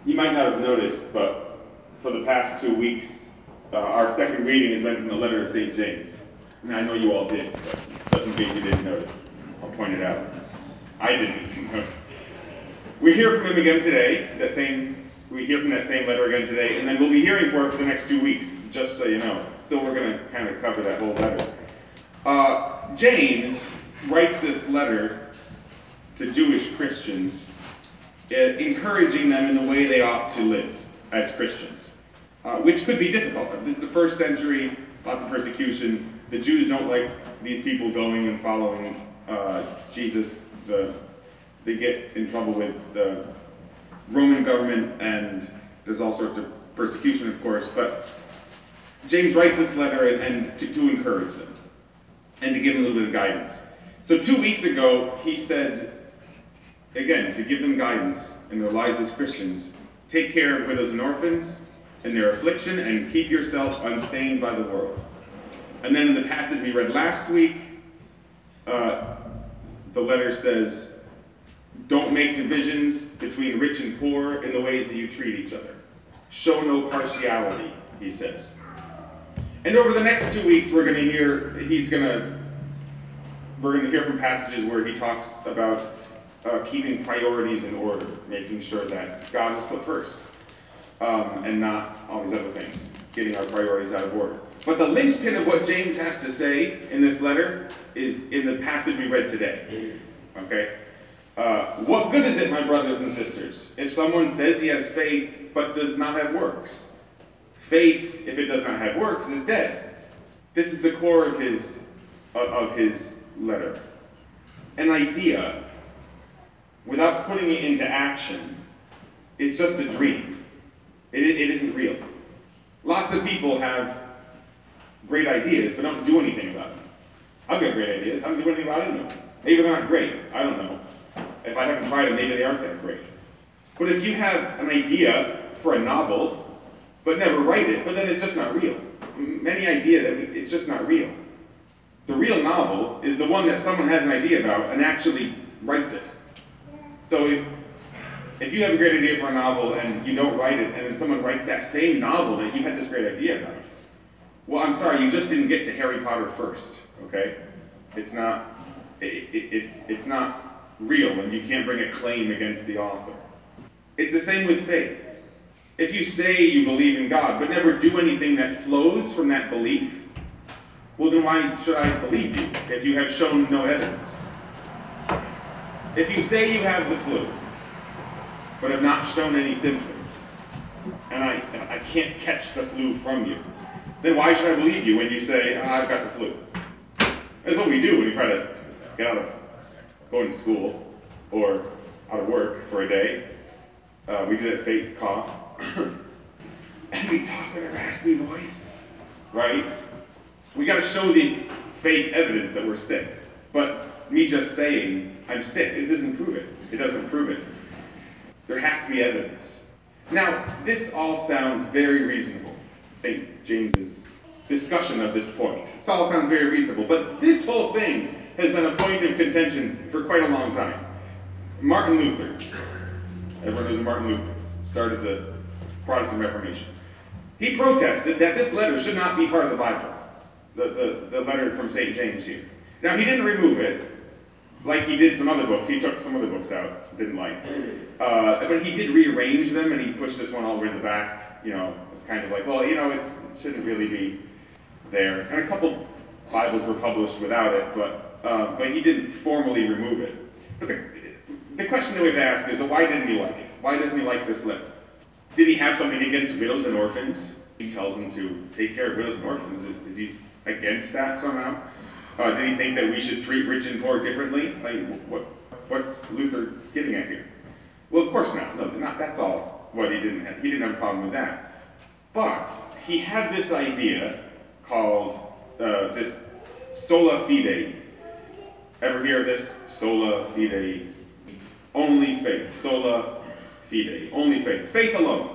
You might not have noticed, but for the past 2 weeks, our second reading has been from the letter of St. James. I mean, I know you all did, but just in case you didn't notice, I'll point it out. I didn't even notice. We hear from him again today, we hear from that same letter again today, and then we'll be hearing for it for the next 2 weeks, just so you know. So we're going to kind of cover that whole letter. James writes this letter to Jewish Christians, encouraging them in the way they ought to live as Christians, which could be difficult. This is the first century, lots of persecution. The Jews don't like these people going and following Jesus. They get in trouble with the Roman government, and there's all sorts of persecution, of course. But James writes this letter and to encourage them and to give them a little bit of guidance. So 2 weeks ago, he said, again, to give them guidance in their lives as Christians, take care of widows and orphans in their affliction, and keep yourself unstained by the world. And then in the passage we read last week, the letter says, don't make divisions between rich and poor in the ways that you treat each other. Show no partiality, he says. And over the next 2 weeks, we're going to hear from passages where he talks about keeping priorities in order, making sure that God is put first, and not all these other things, getting our priorities out of order. But the linchpin of what James has to say in this letter is in the passage we read today. Okay? What good is it, my brothers and sisters, if someone says he has faith but does not have works? Faith, if it does not have works, is dead. This is the core of his letter. An idea, without putting it into action, is just a dream. It isn't real. Lots of people have great ideas but don't do anything about them. I've got great ideas. I don't do anything about any of them. Maybe they're not great. I don't know. If I haven't tried them, maybe they aren't that great. But if you have an idea for a novel, but never write it, but then it's just not real. Many idea it's just not real. The real novel is the one that someone has an idea about and actually writes it. So if you have a great idea for a novel and you don't write it, and then someone writes that same novel that you had this great idea about, well, I'm sorry, you just didn't get to Harry Potter first, okay? It's not real, and you can't bring a claim against the author. It's the same with faith. If you say you believe in God, but never do anything that flows from that belief, well, then why should I believe you if you have shown no evidence? If you say you have the flu, but have not shown any symptoms, and I can't catch the flu from you, then why should I believe you when you say, I've got the flu? That's what we do when we try to get out of going to school or out of work for a day. We do that fake cough. And we talk with a raspy voice, right? We got to show the fake evidence that we're sick. But me just saying I'm sick, it doesn't prove it. It doesn't prove it. There has to be evidence. Now, this all sounds very reasonable. St. James's discussion of this point. This all sounds very reasonable, but this whole thing has been a point of contention for quite a long time. Martin Luther, everyone knows who Martin Luther is, started the Protestant Reformation. He protested that this letter should not be part of the Bible, the letter from St. James here. Now, he didn't remove it, like he did some other books. He took some other books out, didn't like. But he did rearrange them, and he pushed this one all the way to the back. It's kind of like, well, it shouldn't really be there. And a couple Bibles were published without it, but he didn't formally remove it. But the question that we have to ask is, why didn't he like it? Why doesn't he like this letter? Did he have something against widows and orphans? He tells them to take care of widows and orphans. Is he against that somehow? Did he think that we should treat rich and poor differently? What's Luther getting at here? Well, of course not. No, not. That's all what he didn't have. He didn't have a problem with that. But he had this idea called this sola fide. Ever hear of this? Sola fide. Only faith. Sola fide. Only faith. Faith alone.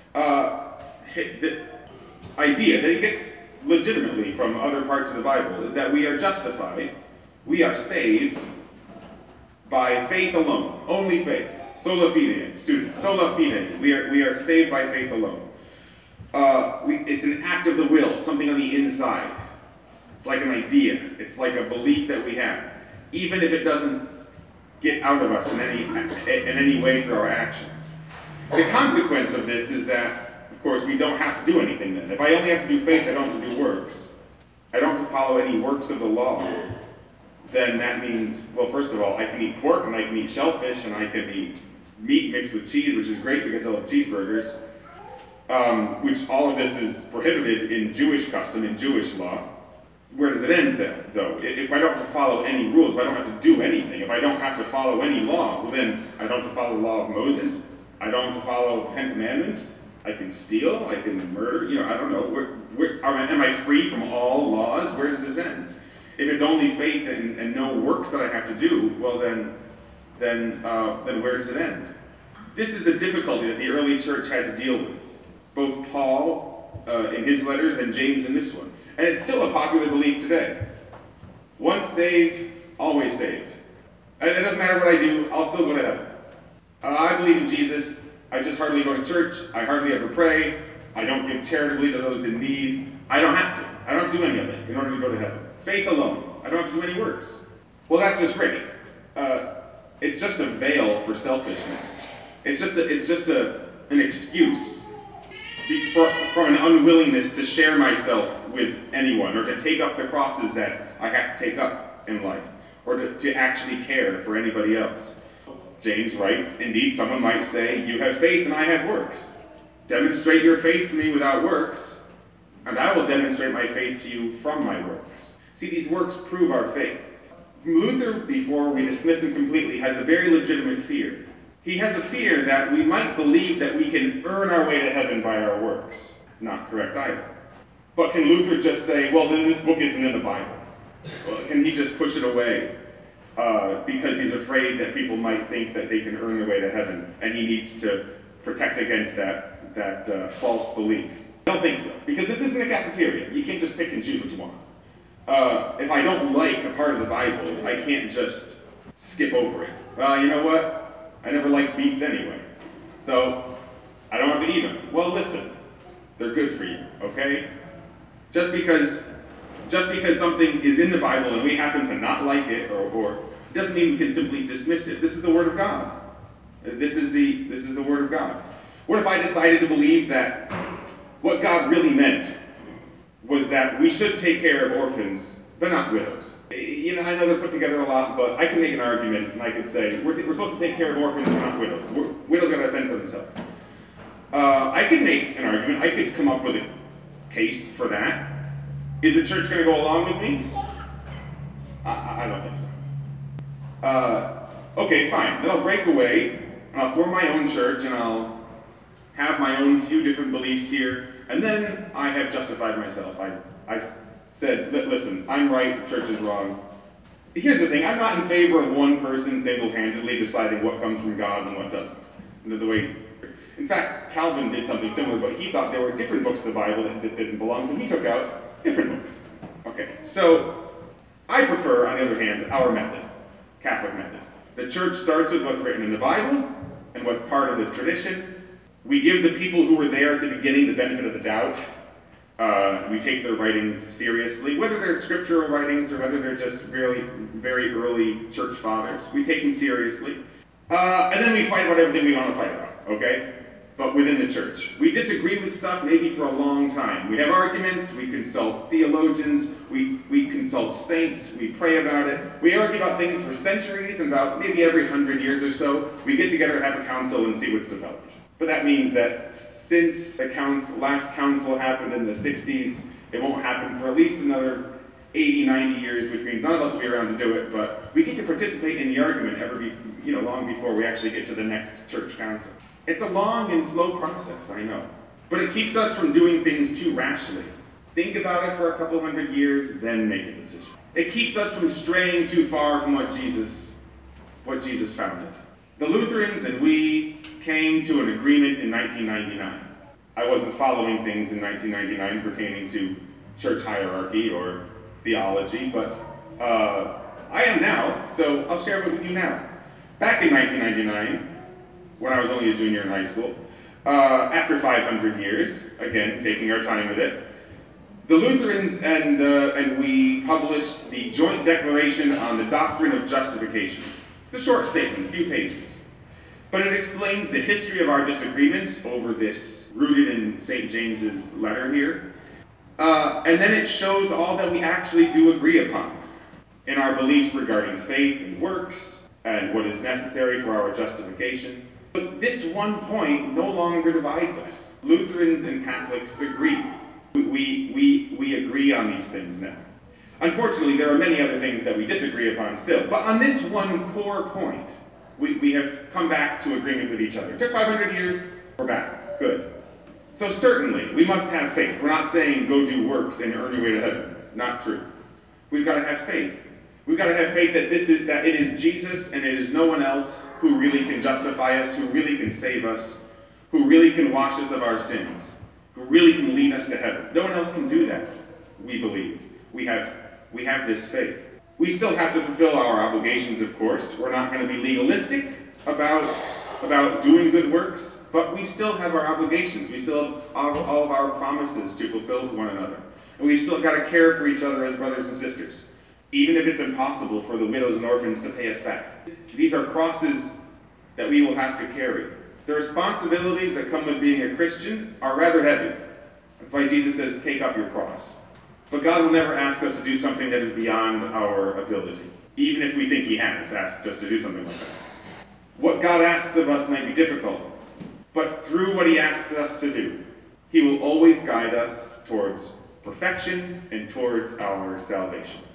The idea that he gets legitimately from other parts of the Bible is that we are justified, we are saved by faith alone. Only faith. Sola fide, student. Sola fide. We are saved by faith alone. It's an act of the will, something on the inside. It's like an idea. It's like a belief that we have, even if it doesn't get out of us in any way through our actions. The consequence of this is that, of course, we don't have to do anything then. If I only have to do faith, I don't have to do works. I don't have to follow any works of the law. Then that means, well, first of all, I can eat pork and I can eat shellfish and I can eat meat mixed with cheese, which is great because I love cheeseburgers. Which all of this is prohibited in Jewish custom, in Jewish law. Where does it end then, though? If I don't have to follow any rules, if I don't have to do anything, if I don't have to follow any law, well then I don't have to follow the law of Moses, I don't have to follow the Ten Commandments, I can steal, I can murder, I don't know. Am I free from all laws? Where does this end? If it's only faith and no works that I have to do, well then where does it end? This is the difficulty that the early church had to deal with. Both Paul in his letters and James in this one. And it's still a popular belief today. Once saved, always saved. And it doesn't matter what I do, I'll still go to heaven. I believe in Jesus. I just hardly go to church. I hardly ever pray. I don't give charitably to those in need. I don't have to. I don't have to do any of it in order to go to heaven. Faith alone. I don't have to do any works. Well, that's just great. It's just a veil for selfishness. It's just an excuse from an unwillingness to share myself with anyone, or to take up the crosses that I have to take up in life, or to actually care for anybody else. James writes, indeed, someone might say, you have faith and I have works. Demonstrate your faith to me without works, and I will demonstrate my faith to you from my works. See, these works prove our faith. Luther, before we dismiss him completely, has a very legitimate fear. He has a fear that we might believe that we can earn our way to heaven by our works. Not correct either. But can Luther just say, well, then this book isn't in the Bible? Well, can he just push it away because he's afraid that people might think that they can earn their way to heaven, and he needs to protect against that false belief? I don't think so, because this isn't a cafeteria. You can't just pick and choose what you want. If I don't like a part of the Bible, I can't just skip over it. Well, you know what? I never liked beets anyway, so I don't have to eat them. Well, listen, they're good for you, okay? Just because something is in the Bible and we happen to not like it, or doesn't mean we can simply dismiss it. This is the Word of God. This is the Word of God. What if I decided to believe that what God really meant was that we should take care of orphans, but not widows? I know they're put together a lot, but I can make an argument, and I could say, we're supposed to take care of orphans, but not widows. Widows got to fend for themselves. I could make an argument. I could come up with a case for that. Is the church going to go along with me? I don't think so. Okay, fine. Then I'll break away, and I'll form my own church, and I'll have my own few different beliefs here, and then I have justified myself. I've said, listen, I'm right, the church is wrong. Here's the thing, I'm not in favor of one person single-handedly deciding what comes from God and what doesn't. In fact, Calvin did something similar, but he thought there were different books of the Bible that didn't belong, so he took out different books. Okay, so I prefer, on the other hand, our method, Catholic method. The church starts with what's written in the Bible and what's part of the tradition. We give the people who were there at the beginning the benefit of the doubt. We take their writings seriously, whether they're scriptural writings or whether they're just very, very early church fathers. We take them seriously. And then we fight about everything we want to fight about, okay? But within the church. We disagree with stuff maybe for a long time. We have arguments, we consult theologians, we consult saints, we pray about it. We argue about things for centuries, and about maybe every 100 years or so, we get together, have a council, and see what's developed. But that means that since the last council happened in the 60s, it won't happen for at least another 80, 90 years, which means none of us will be around to do it, but we get to participate in the argument long before we actually get to the next church council. It's a long and slow process, I know, but it keeps us from doing things too rashly. Think about it for a couple hundred years, then make a decision. It keeps us from straying too far from what Jesus founded. The Lutherans and we came to an agreement in 1999. I wasn't following things in 1999 pertaining to church hierarchy or theology, but I am now, so I'll share it with you now. Back in 1999, when I was only a junior in high school. After 500 years, again, taking our time with it, the Lutherans and we published the Joint Declaration on the Doctrine of Justification. It's a short statement, a few pages. But it explains the history of our disagreements over this, rooted in St. James's letter here. And then it shows all that we actually do agree upon in our beliefs regarding faith and works and what is necessary for our justification. But this one point no longer divides us. Lutherans and Catholics agree. We agree on these things now. Unfortunately, there are many other things that we disagree upon still. But on this one core point, we have come back to agreement with each other. It took 500 years, we're back. Good. So certainly, we must have faith. We're not saying go do works and earn your way to heaven. Not true. We've got to have faith. We've got to have faith that that it is Jesus and it is no one else who really can justify us, who really can save us, who really can wash us of our sins, who really can lead us to heaven. No one else can do that, we believe. We have this faith. We still have to fulfill our obligations, of course. We're not going to be legalistic about doing good works, but we still have our obligations. We still have all of our promises to fulfill to one another. And we've still got to care for each other as brothers and sisters, even if it's impossible for the widows and orphans to pay us back. These are crosses that we will have to carry. The responsibilities that come with being a Christian are rather heavy. That's why Jesus says, take up your cross. But God will never ask us to do something that is beyond our ability, even if we think he has asked us to do something like that. What God asks of us might be difficult, but through what he asks us to do, he will always guide us towards perfection and towards our salvation.